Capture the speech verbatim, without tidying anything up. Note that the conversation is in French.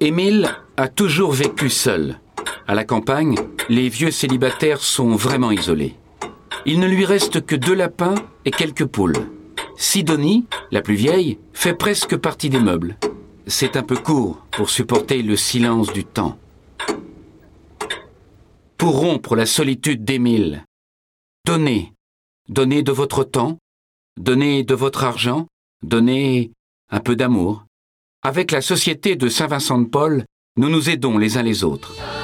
Émile a toujours vécu seul. À la campagne, les vieux célibataires sont vraiment isolés. Il ne lui reste que deux lapins et quelques poules. Sidonie, la plus vieille, fait presque partie des meubles. C'est un peu court pour supporter le silence du temps. Pour rompre la solitude d'Émile, donnez, donnez de votre temps, donnez de votre argent, donnez un peu d'amour. Avec la Société de Saint-Vincent-de-Paul, nous nous aidons les uns les autres.